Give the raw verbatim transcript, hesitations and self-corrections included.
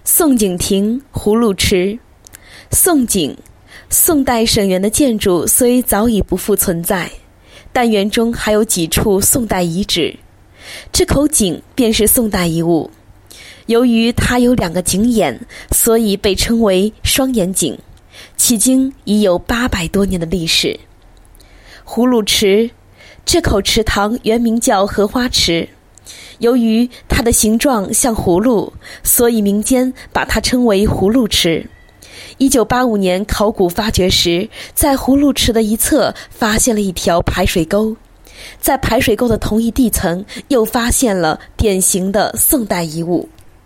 宋景亭葫芦池。宋井，宋代沈园的建筑虽早已不复存在，但园中还有几处宋代遗址，这口井便是宋代遗物。由于它有两个井眼，所以被称为双眼井，迄今已有八百多年的历史。葫芦池，这口池塘原名叫荷花池，由于它的形状像葫芦，所以民间把它称为葫芦池。一九八五年考古发掘时，在葫芦池的一侧发现了一条排水沟，在排水沟的同一地层又发现了典型的宋代遗物。